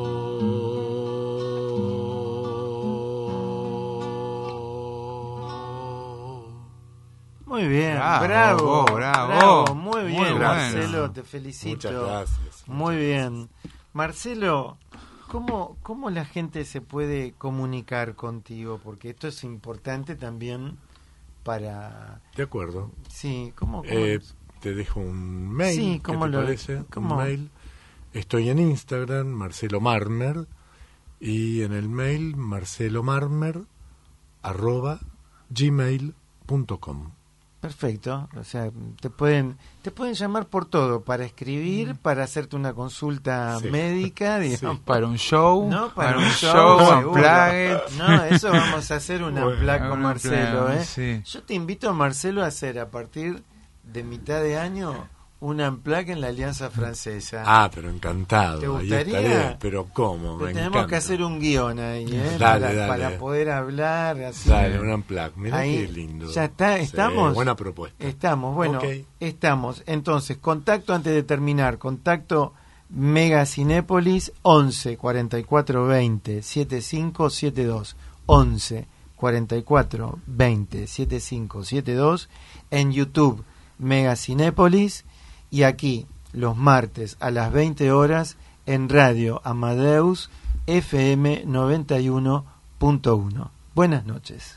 Muy bien, Bravo, bravo, bravo, bravo, muy bien, muy Marcelo, bueno. te felicito. Muchas gracias. Muy bien. Marcelo, ¿cómo, ¿cómo la gente se puede comunicar contigo? Porque esto es importante también para... De acuerdo. Sí, ¿cómo? cómo Eh, es? te dejo un mail, Sí, ¿qué ¿cómo te lo- parece? cómo? Un mail. Estoy en Instagram, Marcelo Marmer, y en el mail marcelomarmer arroba gmail punto com. Perfecto, o sea, te pueden te pueden llamar por todo, para escribir, para hacerte una consulta Sí. médica, digamos. Sí. Para un show, No, para, para un un show, show, seguro. unplugged. No, eso vamos a hacer un Bueno, unplug con un Marcelo, unplug, ¿eh? sí. Yo te invito, Marcelo, a hacer a partir de mitad de año un unplug en la Alianza Francesa. Ah, pero encantado. ¿Te Ahí gustaría? estaré, pero ¿cómo? Pero Me tenemos encanta. que hacer un guión ahí, ¿eh? Dale, para, dale. para poder hablar así. Dale, un unplug. Mirá Ahí, qué lindo. ya está, Sí, ¿estamos? buena propuesta. Estamos, bueno, Ok. estamos. Entonces, contacto antes de terminar, contacto Mega Cinépolis once cuarenta y cuatro veinte setenta y cinco setenta y dos, once cuarenta y cuatro veinte setenta y cinco setenta y dos, en YouTube Mega Cinépolis, y aquí los martes a las veinte horas en Radio Amadeus F M noventa y uno punto uno. Buenas noches.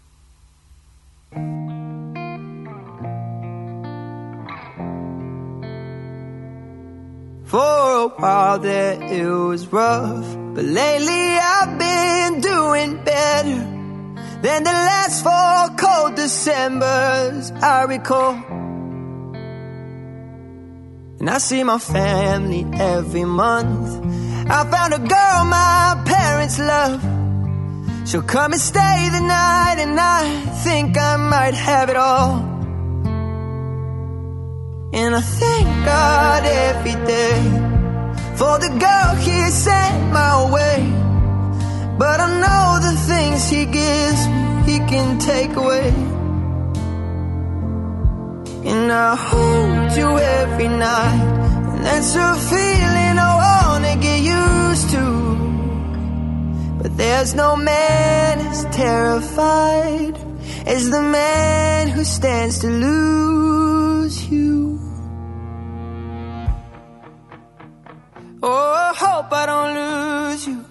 For a while there it was rough, but lately I've been doing better than the last four cold Decembers I recall. And I see my family every month. I found a girl my parents love. She'll come and stay the night, and I think I might have it all. And I thank God every day for the girl He sent my way. But I know the things He gives me, He can take away. And I hold you every night, and that's a feeling I wanna get used to. But there's no man as terrified as the man who stands to lose you. Oh, I hope I don't lose you.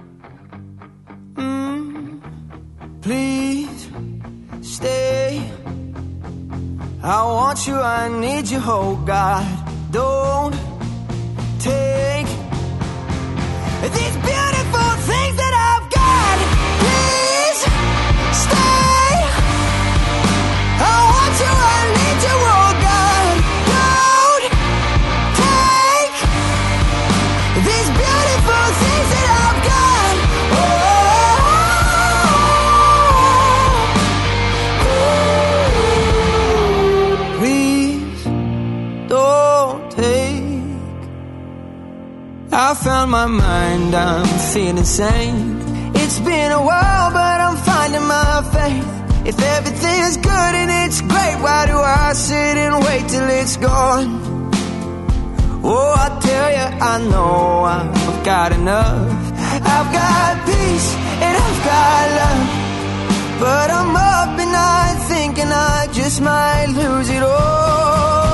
Mm, please stay. I want you, I need you, oh God. Don't take these beautiful things that I've got. Please stay. I want you, I need you, oh God. Don't take these beautiful things that I've got. Oh, oh, oh, oh. on my mind, I'm feeling sane. It's been a while, but I'm finding my faith. If everything's good and it's great, why do I sit and wait till it's gone? Oh, I tell you, I know I've got enough. I've got peace and I've got love, but I'm up at night thinking I just might lose it all.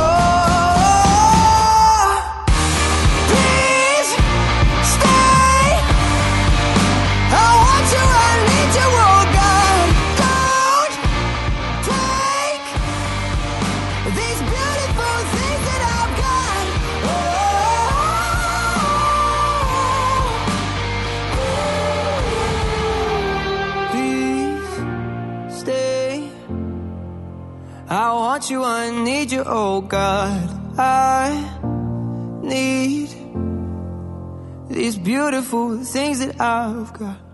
Please stay. I want you, I need you, oh God. Don't take these beautiful things that I've got. Oh, please stay. I want you, I need you, oh God. I need these beautiful things that I've got.